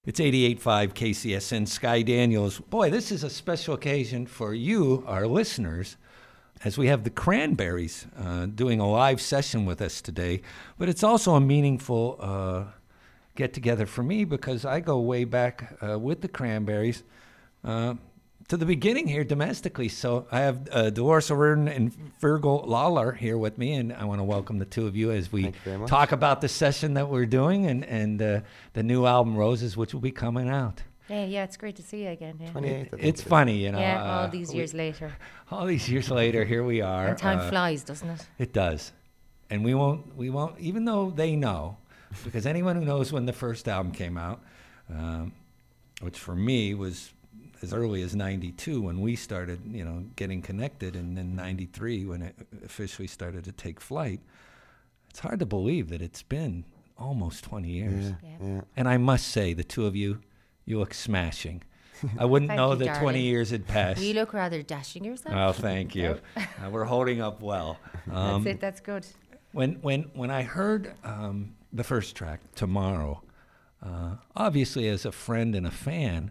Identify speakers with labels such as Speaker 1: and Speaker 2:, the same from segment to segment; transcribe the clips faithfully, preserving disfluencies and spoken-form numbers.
Speaker 1: It's eighty-eight point five K C S N, Sky Daniels. Boy, this is a special occasion for you, our listeners, as we have the Cranberries uh, doing a live session with us today. But it's also a meaningful uh, get-together for me because I go way back uh, with the Cranberries uh, to the beginning here domestically. So I have uh, Dolores O'Riordan and Fergal Lawler here with me, and I want to welcome the two of you as we
Speaker 2: you
Speaker 1: talk about the session that we're doing and, and uh, the new album, Roses, which will be coming out.
Speaker 3: Yeah, yeah, it's great to see you again. Yeah,
Speaker 2: twenty-eighth, I think
Speaker 1: It's
Speaker 2: it is.
Speaker 1: funny, you know.
Speaker 3: yeah
Speaker 1: uh,
Speaker 3: all these years
Speaker 1: we,
Speaker 3: later.
Speaker 1: All these years later, here we are.
Speaker 3: And time
Speaker 1: uh,
Speaker 3: flies, doesn't it?
Speaker 1: It does. And we won't, we won't, even though they know, because anyone who knows when the first album came out, um, which for me was as early as ninety-two when we started, you know, getting connected, and then ninety-three when it officially started to take flight. It's hard to believe that it's been almost twenty years.
Speaker 2: Yeah,
Speaker 3: Yeah.
Speaker 2: yeah.
Speaker 1: And I must say, the two of you, you look smashing. I wouldn't
Speaker 3: Thank
Speaker 1: know
Speaker 3: you,
Speaker 1: that
Speaker 3: darling.
Speaker 1: twenty years had passed.
Speaker 3: You look rather dashing yourself.
Speaker 1: Oh, thank you. Uh, we're holding up well. Um,
Speaker 3: That's it, that's good.
Speaker 1: When when when I heard um, the first track, Tomorrow, uh, obviously as a friend and a fan,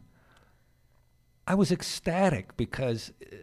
Speaker 1: I was ecstatic because uh,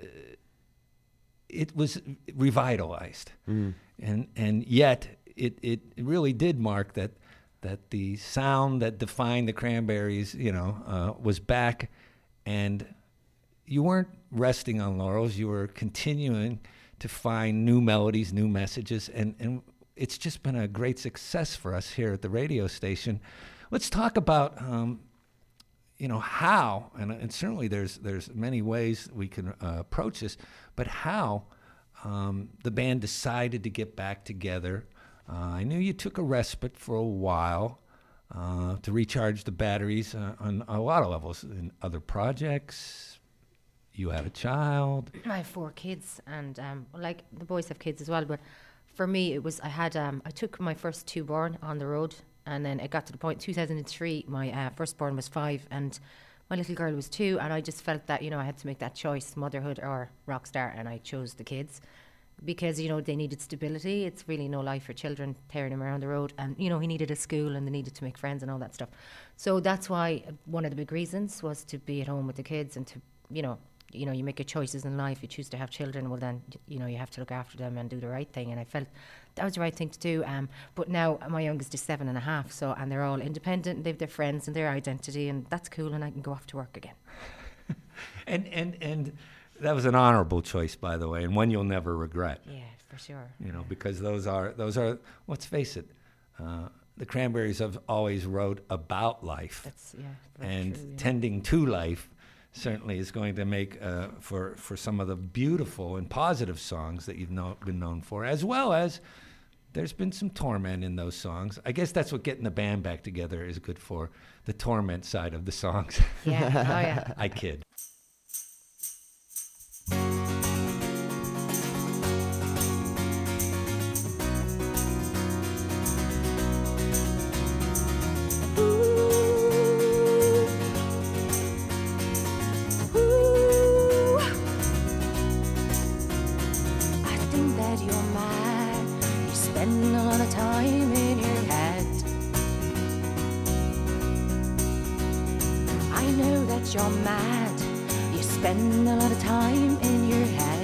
Speaker 1: it was revitalized,
Speaker 2: Mm.
Speaker 1: and and yet it it really did mark that that the sound that defined the Cranberries, you know, uh, was back, and you weren't resting on laurels. You were continuing to find new melodies, new messages, and and it's just been a great success for us here at the radio station. Let's talk about. Um, You know how, and, and certainly there's there's many ways we can uh, approach this, but how um, the band decided to get back together. Uh, I knew you took a respite for a while uh, to recharge the batteries uh, on a lot of levels in other projects. You had a child.
Speaker 3: I have four kids, and um, like the boys have kids as well. But for me, it was I had um, I took my first two born on the road, and then it got to the point. two thousand three, my uh, firstborn was five, and my little girl was two, and I just felt that you know I had to make that choice: motherhood or rock star, and I chose the kids because you know they needed stability. It's really no life for children tearing them around the road, and you know he needed a school and they needed to make friends and all that stuff. So that's why one of the big reasons was to be at home with the kids and to you know. You know, you make your choices in life. You choose to have children. Well, then you know you have to look after them and do the right thing. And I felt that was the right thing to do. Um, but now my youngest is seven and a half, so and they're all independent. And they have their friends and their identity, and that's cool. And I can go off to work again.
Speaker 1: and and and that was an honorable choice, by the way, and one you'll never regret.
Speaker 3: Yeah, for sure.
Speaker 1: You know, because those are those are. Let's face it, uh, the Cranberries have always wrote about life,
Speaker 3: That's yeah. very
Speaker 1: and
Speaker 3: true, yeah.
Speaker 1: tending to life certainly is going to make uh, for for some of the beautiful and positive songs that you've know, been known for, as well as there's been some torment in those songs. I guess that's what getting the band back together is good for, the torment side of the songs.
Speaker 3: Yeah. Oh yeah.
Speaker 1: I kid.
Speaker 3: You're mad. You spend a lot of time in your head.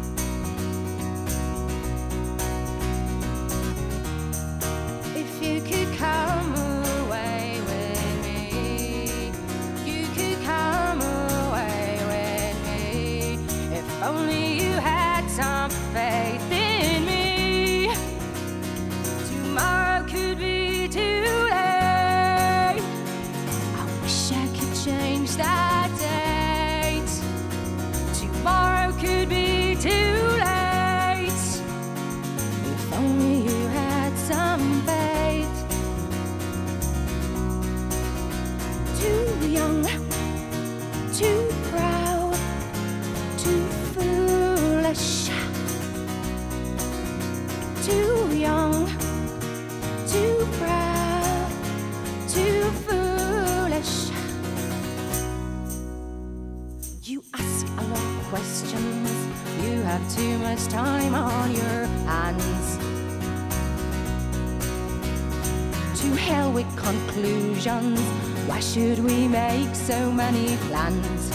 Speaker 3: If you could come away with me, you could come away with me. If only you had some faith in me. Tomorrow could be too late. I wish I could change that date. Tomorrow could be too late. If only you had some faith. Too young, too proud, too foolish. Too young, too proud, too foolish. You ask a lot of questions. You have too much time on your hands. To hell
Speaker 2: with conclusions. Why should we make so many plans?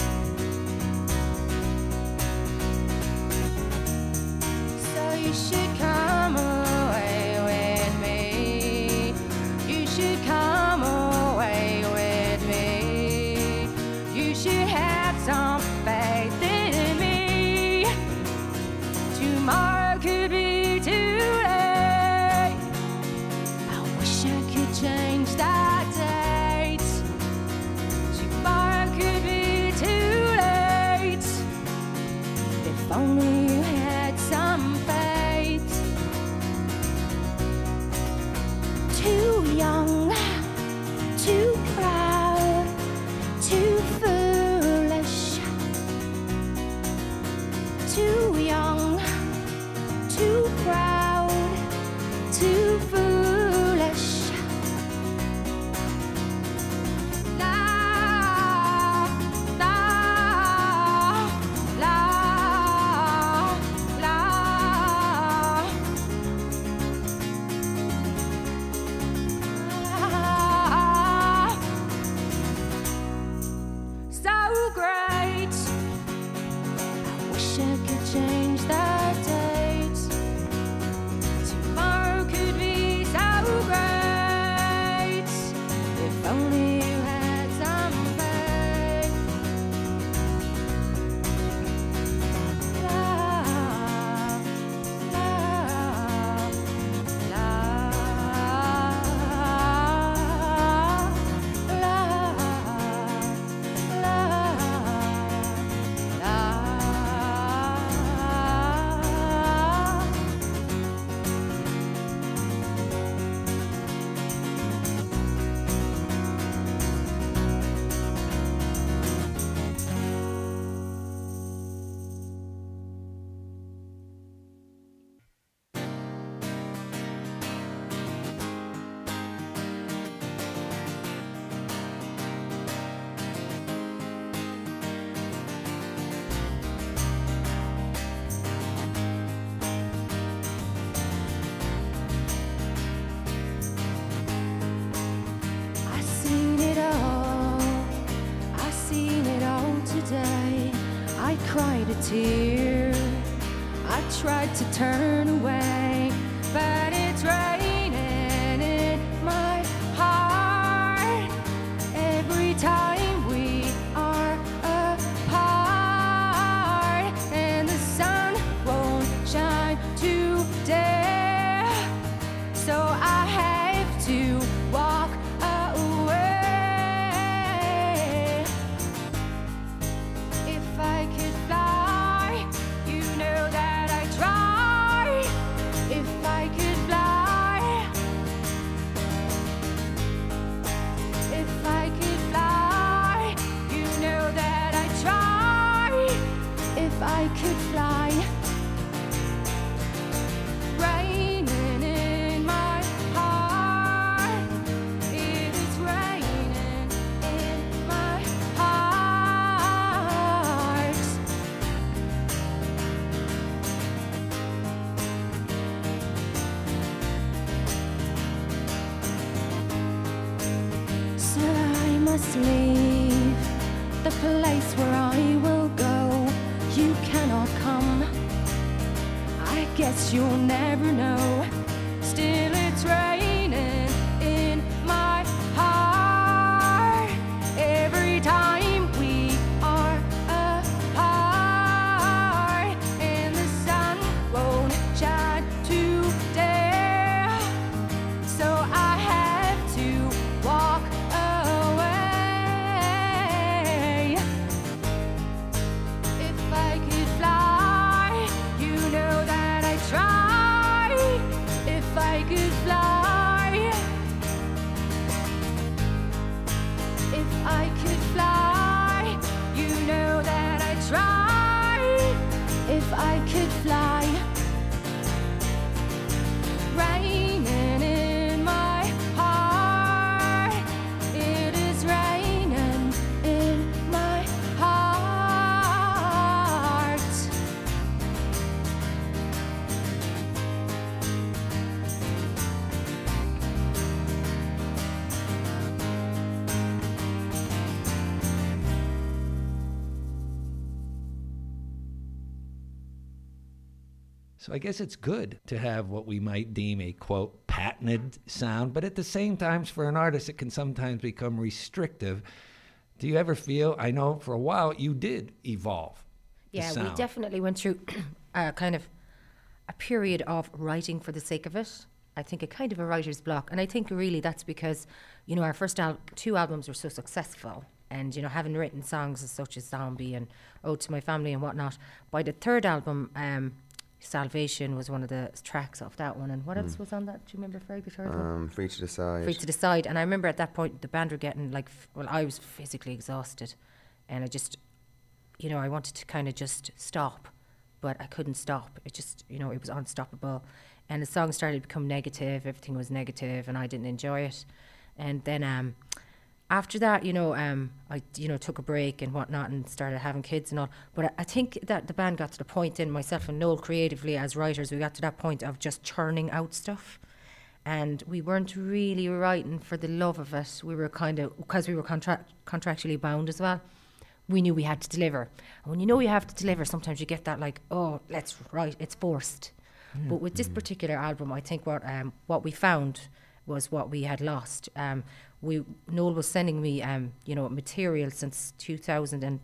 Speaker 2: So you should come away with me. You should come away with me. You should have some faith in me. Tomorrow could be too late. I wish I could change that date. Tomorrow could be too late. If only you had some faith. Too young, too proud, too foolish. Too young, too proud, too foolish. La, la, la, la. So great. I wish I could change that date. Tomorrow could be so great. If only you had some faith. La, la, la, la, I seen it all, I seen it all today. I cried a tear, I tried to turn away, but it's raining in my heart every time we are apart, and the sun won't shine today, so I have to walk away. If I could fly, you know that I try. If I could fly, if I could fly, you know that I try. If I could fly. Raining in my heart. It is raining in my heart. So I must leave the place where I will go. You cannot come. I guess you'll never know. Still it's raining in my heart every time we are apart, and the sun won't shine today, so I have to walk away. If I could fly, you know that I try. If I could fly, if I could fly, you know that I try. If I could fly. Raining in my heart. It is raining in my heart.
Speaker 1: So I guess it's good to have what we might deem a, quote, patented sound, but at the same time, for an artist, it can sometimes become restrictive. Do you ever feel, I know for a while you did evolve the
Speaker 3: Yeah, we
Speaker 1: sound.
Speaker 3: definitely went through a kind of a period of writing for the sake of it. I think a kind of a writer's block. And I think really that's because, you know, our first al- two albums were so successful. And, you know, having written songs as such as Zombie and Ode to My Family and whatnot, by the third album, um, Salvation was one of the tracks off that one. And what else was on that? Do you remember, Ferg, the third one?
Speaker 4: Um, Free to Decide.
Speaker 3: Free to Decide. And I remember at that point the band were getting like, f- well, I was physically exhausted. And I just, you know, I wanted to kind of just stop. But I couldn't stop. It just, you know, it was unstoppable. And the song started to become negative. Everything was negative and I didn't enjoy it. And then um, after that, you know, um, I, you know, took a break and whatnot and started having kids and all. But I, I think that the band got to the point in, myself and Noel creatively as writers, we got to that point of just churning out stuff. And we weren't really writing for the love of it. We were kind of, because we were contra- contractually bound as well, we knew we had to deliver. And when you know you have to deliver, sometimes you get that like, oh, let's write, it's forced. Mm. But with this particular album, I think what um, what we found was what we had lost. Um, we Noel was sending me, um, you know, material since two thousand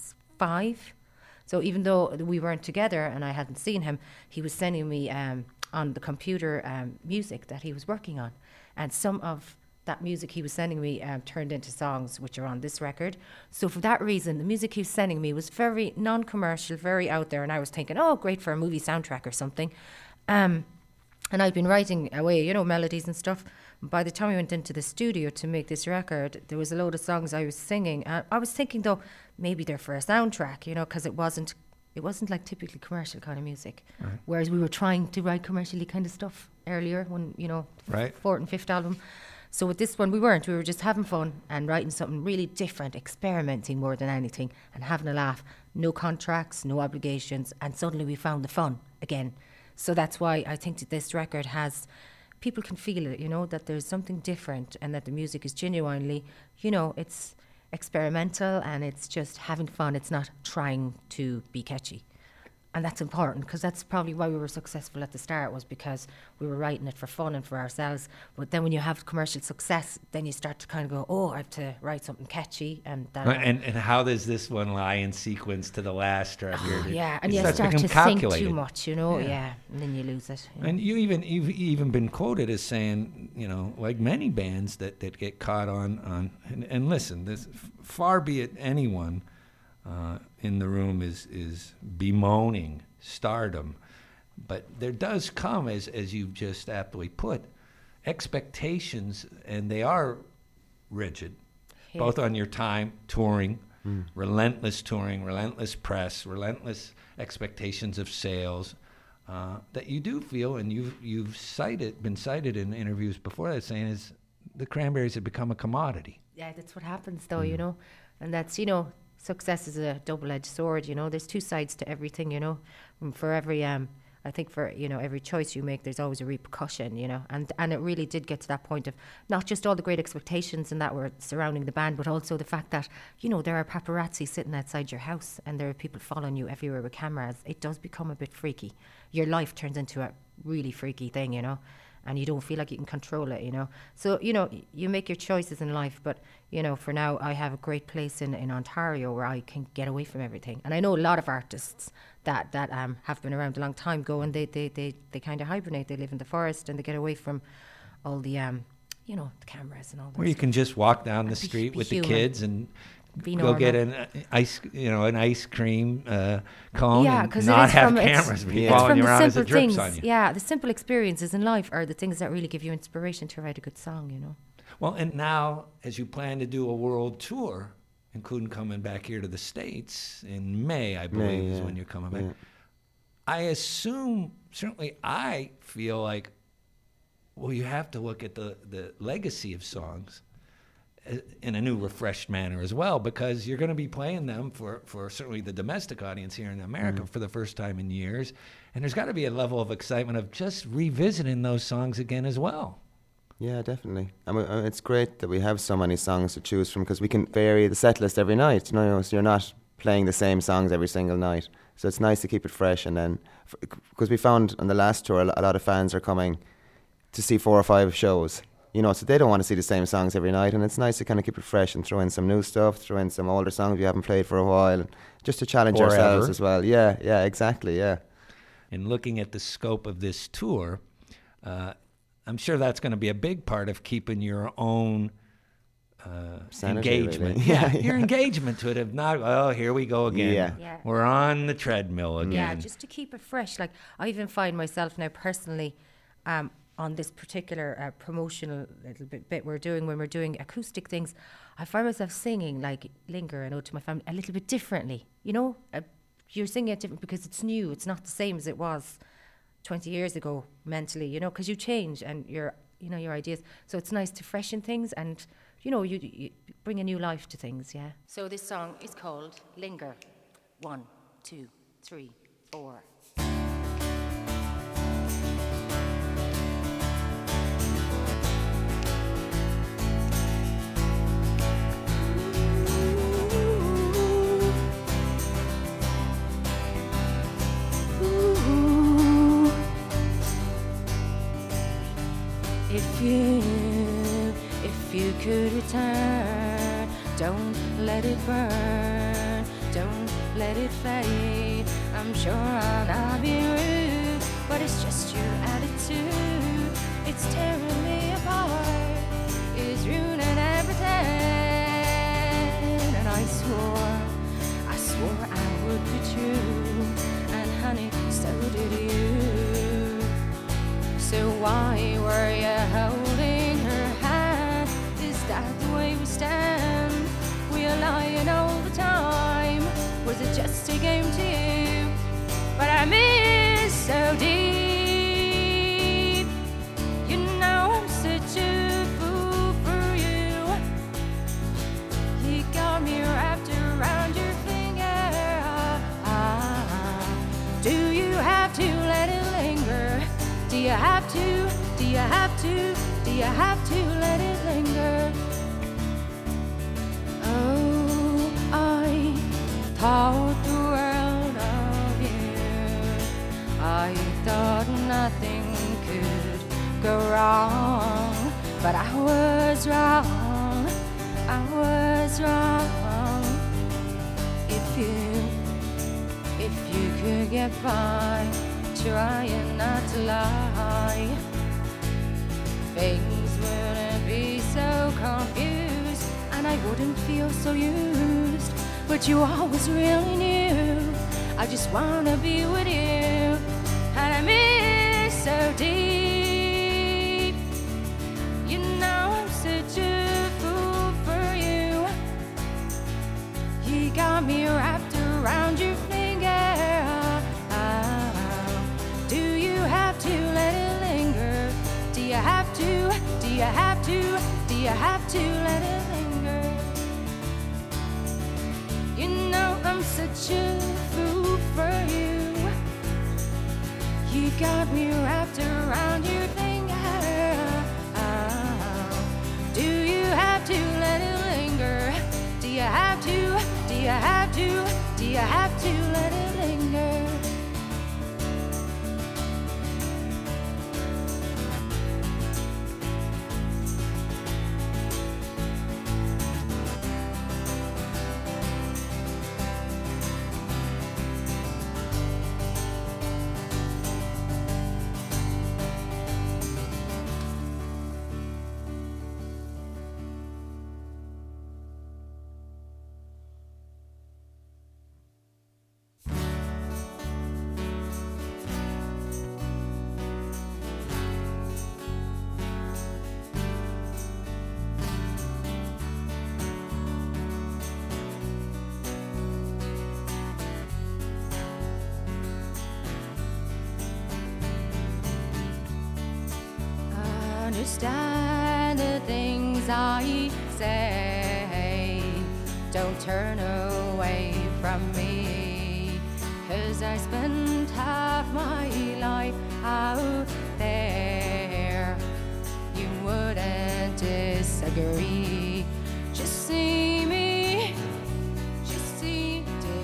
Speaker 3: five. So even though we weren't together and I hadn't seen him, he was sending me um, on the computer um, music that he was working on. And some of that music he was sending me um, turned into songs which are on this record. So for that reason, the music he was sending me was very non-commercial, very out there. And I was thinking, oh, great for a movie soundtrack or something. Um, and I'd been writing away, you know, melodies and stuff. By the time we went into the studio to make this record, there was a load of songs I was singing. And I was thinking, though, maybe they're for a soundtrack, you know, because it wasn't it wasn't like typically commercial kind of music. Right. Whereas we were trying to write commercially kind of stuff earlier when, you know,
Speaker 1: right.
Speaker 3: fourth and fifth album. So with this one, we weren't. We were just having fun and writing something really different, experimenting more than anything and having a laugh. No contracts, no obligations. And suddenly we found the fun again. So that's why I think that this record has, people can feel it, you know, that there's something different and that the music is genuinely, you know, it's experimental and it's just having fun. It's not trying to be catchy. And that's important because that's probably why we were successful at the start, was because we were writing it for fun and for ourselves. But then when you have commercial success, then you start to kind of go, oh, I have to write something catchy. And that,
Speaker 1: and, and how does this one lie in sequence to the last record?
Speaker 3: Oh, yeah, and
Speaker 1: it
Speaker 3: you
Speaker 1: starts
Speaker 3: start to
Speaker 1: calculated.
Speaker 3: think too much, you know,
Speaker 1: Yeah.
Speaker 3: yeah, and then you lose it. You know?
Speaker 1: And you even you've even been quoted as saying, you know, like many bands that, that get caught on on and, and listen, this far be it anyone uh, in the room is is bemoaning stardom, but there does come, as as you've just aptly put, expectations, and they are rigid, yeah. both on your time touring, mm. relentless touring, relentless press, relentless expectations of sales. Uh, that you do feel, and you've you've cited, been cited in interviews before that, saying is the Cranberries have become a commodity.
Speaker 3: Yeah, that's what happens, though, mm. you know, and that's, you know, success is a double-edged sword, you know. There's two sides to everything, you know. And for every, um, I think for, you know, every choice you make, there's always a repercussion, you know. And and it really did get to that point of not just all the great expectations and that were surrounding the band, but also the fact that, you know, there are paparazzi sitting outside your house and there are people following you everywhere with cameras. It does become a bit freaky. Your life turns into a really freaky thing, you know. And you don't feel like you can control it, you know. So, you know, you make your choices in life. But, you know, for now, I have a great place in, in Ontario where I can get away from everything. And I know a lot of artists that, that um, have been around a long time go and they, they, they, they kind of hibernate. They live in the forest and they get away from all the, um, you know, the cameras and all that.
Speaker 1: Where you
Speaker 3: stuff.
Speaker 1: can just walk down the
Speaker 3: be,
Speaker 1: street
Speaker 3: be
Speaker 1: with
Speaker 3: human.
Speaker 1: the kids and
Speaker 3: Be
Speaker 1: go
Speaker 3: normal.
Speaker 1: get an uh, ice, you know, an ice cream uh, cone
Speaker 3: Yeah,
Speaker 1: and
Speaker 3: 'cause it
Speaker 1: not
Speaker 3: is
Speaker 1: have
Speaker 3: from- it's-
Speaker 1: cameras be
Speaker 4: Yeah.
Speaker 3: It's
Speaker 1: following
Speaker 3: from
Speaker 1: you
Speaker 3: the
Speaker 1: around as
Speaker 3: simple
Speaker 1: it drips
Speaker 3: things.
Speaker 1: on you.
Speaker 3: Yeah, the simple experiences in life are the things that really give you inspiration to write a good song, you know.
Speaker 1: Well, and now, as you plan to do a world tour, including coming back here to the States in May, I believe,
Speaker 4: May,
Speaker 1: is
Speaker 4: yeah.
Speaker 1: when you're coming back.
Speaker 4: Yeah.
Speaker 1: I assume, certainly I feel like, well, you have to look at the, the legacy of songs uh, in a new, refreshed manner as well, because you're going to be playing them for, for certainly the domestic audience here in America
Speaker 4: Mm-hmm.
Speaker 1: for the first time in years. And there's got to be a level of excitement of just revisiting those songs again as well.
Speaker 4: Yeah, definitely. I mean, uh, it's great that we have so many songs to choose from because we can vary the set list every night. You know, so you're not playing the same songs every single night. So it's nice to keep it fresh. And then, because we found on the last tour, a lo- a lot of fans are coming to see four or five shows. You know, so they don't want to see the same songs every night, and it's nice to kind of keep it fresh and throw in some new stuff, throw in some older songs we haven't played for a while, just to challenge
Speaker 1: Or
Speaker 4: ourselves
Speaker 1: ever.
Speaker 4: as well. Yeah, yeah, exactly, yeah.
Speaker 1: And looking at the scope of this tour, uh, I'm sure that's going to be a big part of keeping your own uh,
Speaker 4: Sanity,
Speaker 1: engagement.
Speaker 4: really.
Speaker 1: Yeah,
Speaker 4: Yeah,
Speaker 1: your
Speaker 4: yeah.
Speaker 1: engagement to it. If not, oh, here we go again.
Speaker 4: Yeah.
Speaker 3: Yeah.
Speaker 1: We're on the treadmill again.
Speaker 3: Yeah, just to keep it fresh. Like, I even find myself now personally, um, on this particular uh, promotional little bit, bit we're doing, when we're doing acoustic things, I find myself singing like Linger, I know, to my family a little bit differently. You know, uh, you're singing it different because it's new. It's not the same as it was twenty years ago mentally, you know, because you change and your, you know, your ideas. So it's nice to freshen things and, you know, you, you bring a new life to things, yeah. So this song is called Linger. One, two, three, four. Ooh. If you, if you could return, don't let it burn, don't let it fade. I'm sure I'll not be rude, but it's just your attitude. It's tearing me apart, it's ruining everything. And I swore, I swore I would be true, and honey, so did you. So why were you holding her hand? Is that the way we stand? We're lying all the time. Was it just a game to you? But I miss so deep. You know I'm such a fool for you. You got me wrapped around your finger. Do you have to let it linger? Do you have to? Do you have to? Do you have to let it linger? Oh, I thought the world of you. I thought nothing could go wrong, but I was wrong. I was wrong. If you, if you could get by, trying not to lie, things wouldn't be so confused, and I wouldn't feel so used. But you always really knew I just wanna be with you, and I miss so deep. You know I'm such a fool for you. You got me wrapped around your finger. Do you have to let it linger? Do you have to? Do you have to? Do you have to let it linger? You know I'm such a fool for you. You got me wrapped around your finger. Do you have to let it linger? Do you have to? Do you have to? Do you have to let it linger? Understand the things I say. Don't turn away from me, 'cause I spent half my life out there. You wouldn't disagree. Just see me, just see,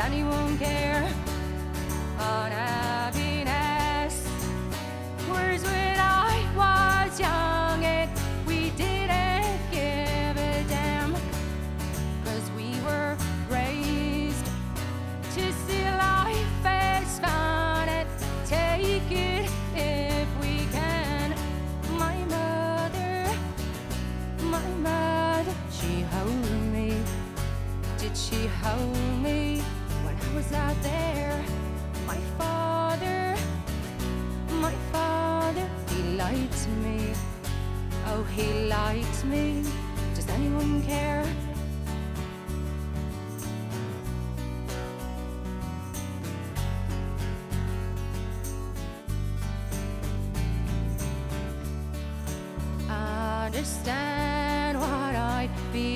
Speaker 2: anyone care? On happiness. Whereas when I was young and we didn't give a damn, 'cause we were raised to see life as fun and take it if we can. My mother, my mother, she held me. Did she hold me when I was out there? My father, my father, he liked me. Oh, he liked me. Does anyone care? Understand what I'd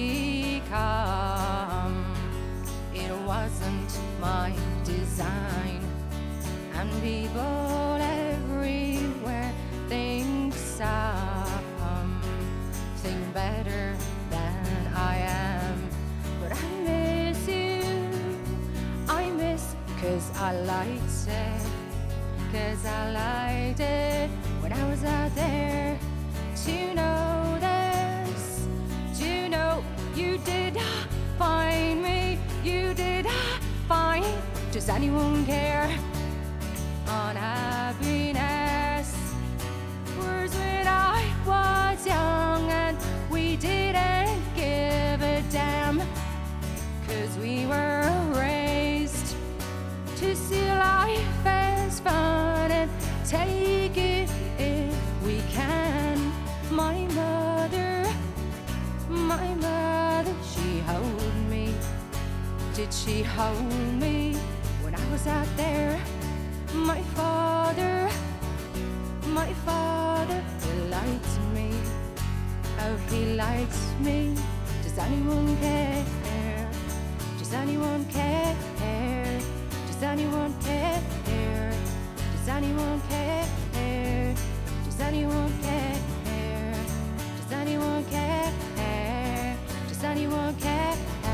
Speaker 2: become. It wasn't my design, and people everywhere think some think better than I am. But I miss you, I miss, 'cause I liked it, 'cause I liked it when I was out there. To know this, to know you did find me, you did find. Does anyone care? On happiness. Whereas when I was young and we didn't give a damn, 'cause we were raised to see life as fun and take it if we can. My mother, my mother, she held me. Did she hold me when I was out there? My father, my father, he liked me. Oh, he likes me. Does anyone care? Does anyone care? Does anyone care? Does anyone care? Does anyone care? Does anyone care? Does anyone care?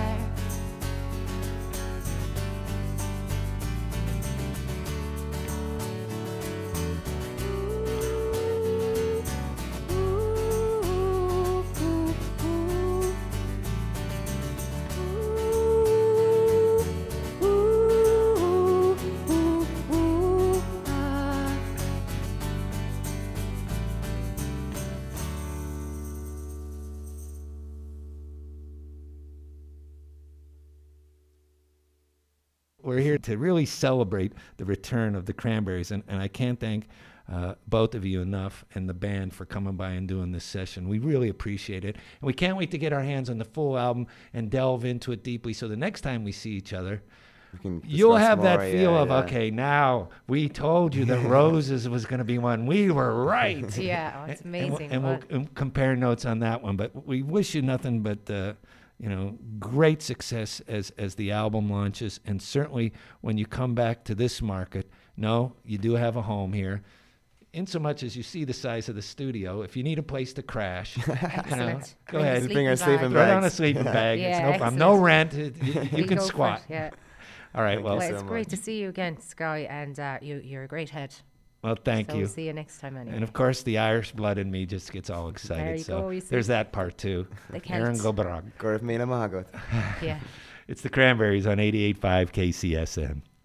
Speaker 1: We're here to really celebrate the return of the Cranberries, and, and I can't thank uh, both of you enough and the band for coming by and doing this session. We really appreciate it, and we can't wait to get our hands on the full album and delve into it deeply, so the next time we see each other,
Speaker 4: We can
Speaker 1: you'll
Speaker 4: discuss
Speaker 1: have that
Speaker 4: more,
Speaker 1: feel
Speaker 4: yeah,
Speaker 1: of,
Speaker 4: yeah.
Speaker 1: okay, now we told you that Roses was going to be one. We were right.
Speaker 3: Yeah, oh, it's
Speaker 1: And- and we'll-
Speaker 3: amazing.
Speaker 1: And we'll,
Speaker 3: What-
Speaker 1: um, compare notes on that one. But we wish you nothing but, uh, you know, great success as, as the album launches. And certainly when you come back to this market, no, you do have a home here. In so much as you see the size of the studio, if you need a place to crash, you know,
Speaker 3: Excellent.
Speaker 1: go
Speaker 3: Bring a
Speaker 1: ahead.
Speaker 4: Bring our
Speaker 3: sleeping
Speaker 4: sleeping
Speaker 3: bag.
Speaker 1: Throw down a
Speaker 4: bags.
Speaker 1: sleeping bag. It's
Speaker 3: Yeah,
Speaker 1: no problem. No
Speaker 3: excellent.
Speaker 1: rent. It- you you
Speaker 3: We
Speaker 1: can
Speaker 3: go for it,
Speaker 1: squat.
Speaker 3: Yeah.
Speaker 1: All right.
Speaker 4: Thank
Speaker 1: Well,
Speaker 4: you
Speaker 3: Well,
Speaker 4: so
Speaker 3: it's great
Speaker 4: much.
Speaker 3: to see you again, Sky, and uh, you, you're a great head.
Speaker 1: well, thank
Speaker 3: so
Speaker 1: you.
Speaker 3: We'll see you next time anyway.
Speaker 1: And of course, the Irish blood in me just gets all excited.
Speaker 3: There you
Speaker 1: so
Speaker 3: go, you see.
Speaker 1: there's that part too.
Speaker 3: The
Speaker 1: Aaron
Speaker 3: Celts.
Speaker 1: Gobrag.
Speaker 4: Gorf Mina Mahagot.
Speaker 3: Yeah.
Speaker 1: It's the Cranberries on eighty-eight point five K C S N.